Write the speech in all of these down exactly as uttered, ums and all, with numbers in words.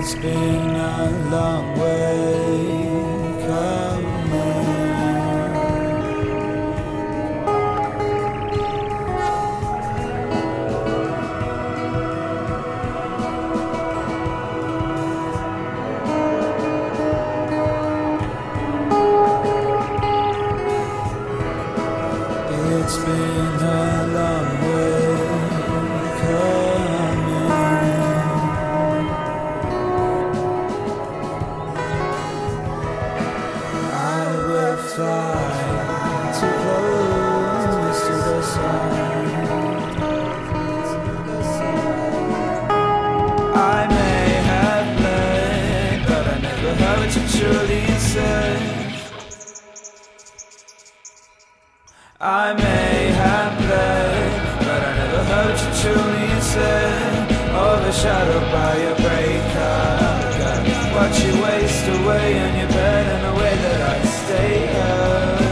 It's been a long way coming. It's been a long way coming. I will fly too close to the sun. I may have bled, but I never heard what you truly said. I may have bled, but I never heard you truly said. Overshadowed by your breakup, watch you waste away on your bed in the way that I stay up.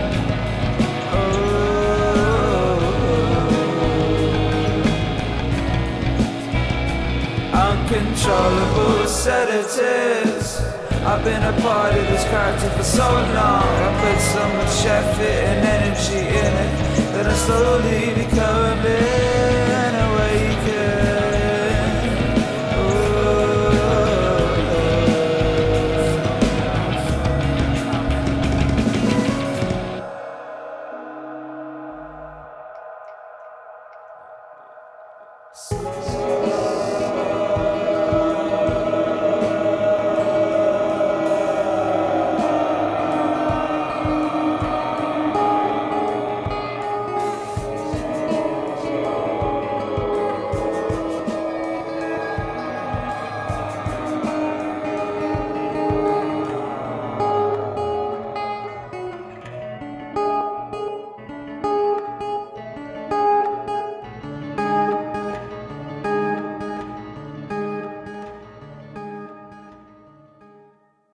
Oh. Uncontrollable sedatives. I've been a part of this character for so long. I put so much effort and energy in it that I'm slowly becoming awakened. Oh. Slow.